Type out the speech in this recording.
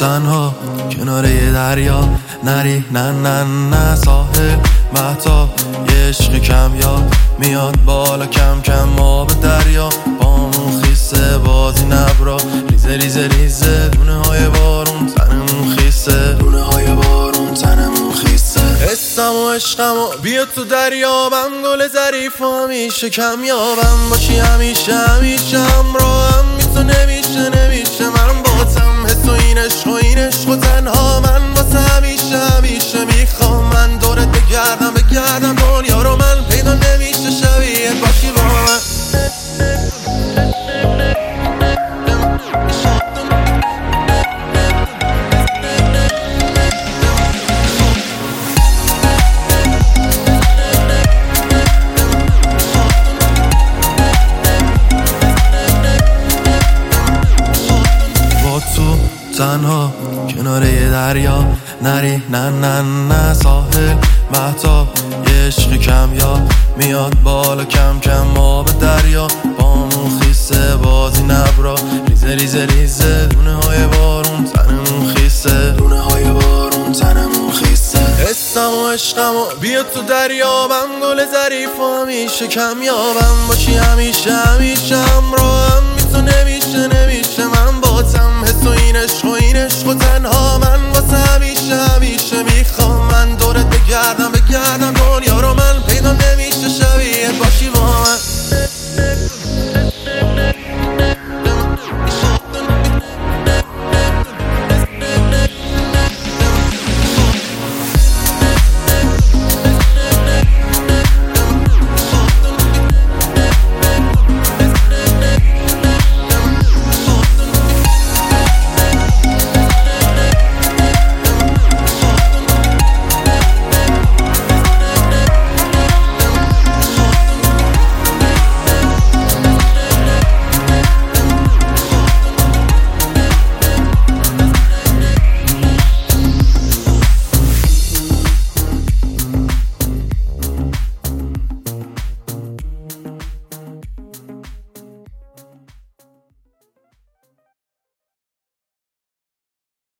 تنها کنار یه دریا نری نه نه نه ساحل مهتاب یه عشق کمیاب میاد بالا کم کم آب دریا پامون خیسه بازی نبرا ریزه ریزه ریزه دونه های بارون تنمون خیسه دونه های بارون تنمون خیسه حسم و عشقم و بیا تو دریابم گل ظریف و همیشه کمیابم باشی همیشه همیشه همراهم بی تو نمیشه نمیشه من باتم حس و این عشق و تنها من واسه همیشه همیشه میخوام من دورت بگردم دنیا رو من پیدا نمیشه شبیه باشی با من تو تنها کنار یه دریا نری نه نه نه ساحل مهتاب یه عشق کمیاب میاد بالا کم کم آب دریا پامون خیسه بازی نبرا ریزه ریزه ریزه دونه های بارون تنمون خیسه دونه های بارون تنمون خیسه حسم و عشقم و بیا تو دریابم گل ظریف و همیشه کمیابم باشی